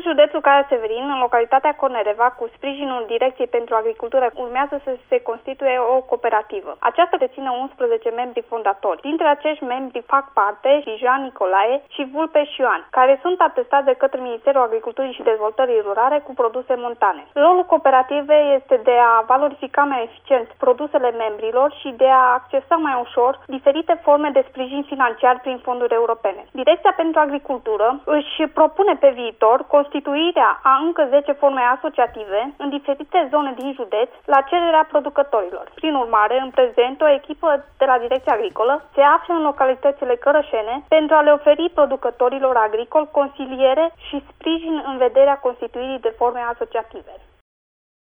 județul Cara-Severin, în localitatea Cornereva, cu sprijinul Direcției pentru Agricultură, urmează să se constituie o cooperativă. Aceasta deține 11 membri fondatori. Dintre acești membri fac parte și Jean Nicolae și Vulpe Ioan, care sunt atestați de către Ministerul Agriculturii și Dezvoltării Rurale cu produse montane. Rolul cooperativei este de a valorifica mai eficient produsele membrilor și de a accesa mai ușor diferite forme de sprijin financiar prin fonduri europene. Direcția pentru Agricultură își propune pe viitor constituirea a încă 10 forme asociative în diferite zone din județ la cererea producătorilor. Prin urmare, în prezent, o echipă de la Direcția Agricolă se află în localitățile cărășene pentru a le oferi producătorilor agricoli consiliere și sprijin în vederea constituirii de forme asociative.